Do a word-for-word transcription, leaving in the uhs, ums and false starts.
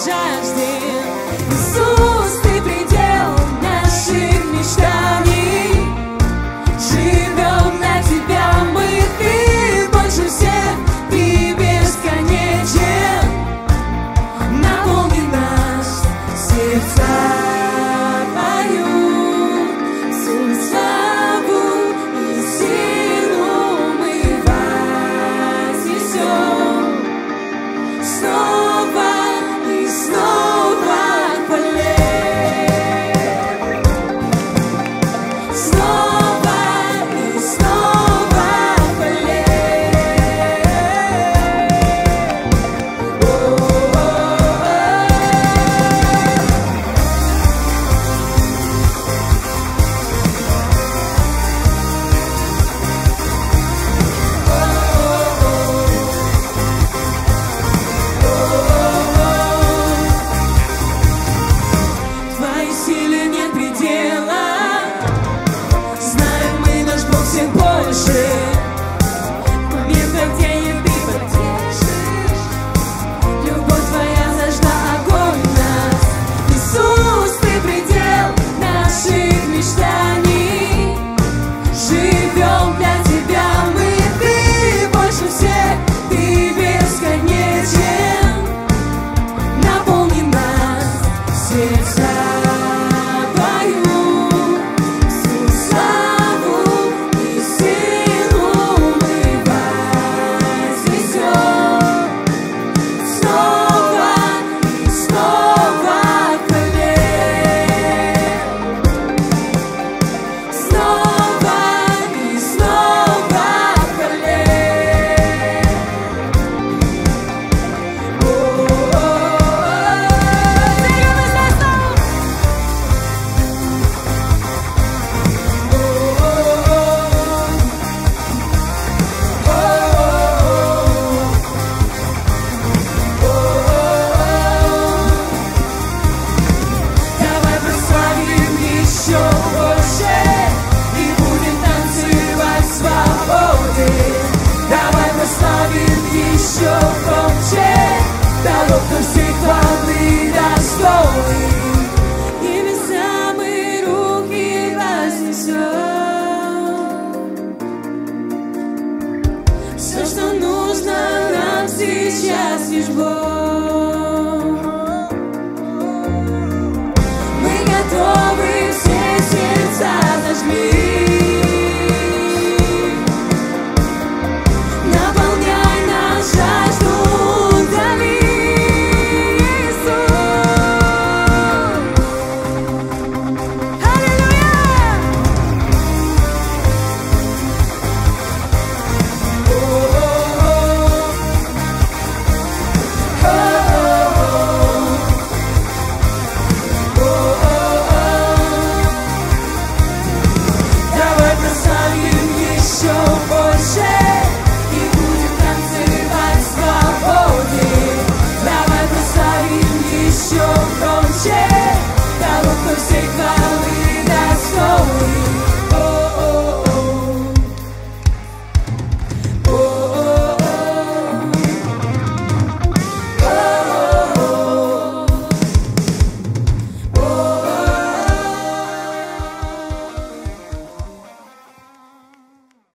жаждем. Иисус, Ты предел наших мечтаний. Живем для Тебя мы, Ты больше всех, Ты бесконечен. Наполни нас, сердца поют всю славу и силу мы вознесем. Снова и снова хвалим. Снова и снова хвалим. Твоей силе нет предела. Знаем мы, наш Бог всех больше. В моментах, где и Ты поддержишь, любовь Твоя зажгла огонь в нас. Иисус, Ты предел наших мечтаний. Живем для Тебя мы, Ты больше всех, Ты бесконечен. Наполни нас, сердца поют всю славу и силу мы вознесем. Снова и снова хвалим. Снова и снова хвалим. Давай прославим еще больше и будем танцевать в свободе. Давай прославим еще громче того, кто всей хвалы достоин. Небеса мы руки вознесем. Все, что нужно нам сейчас, лишь Бог.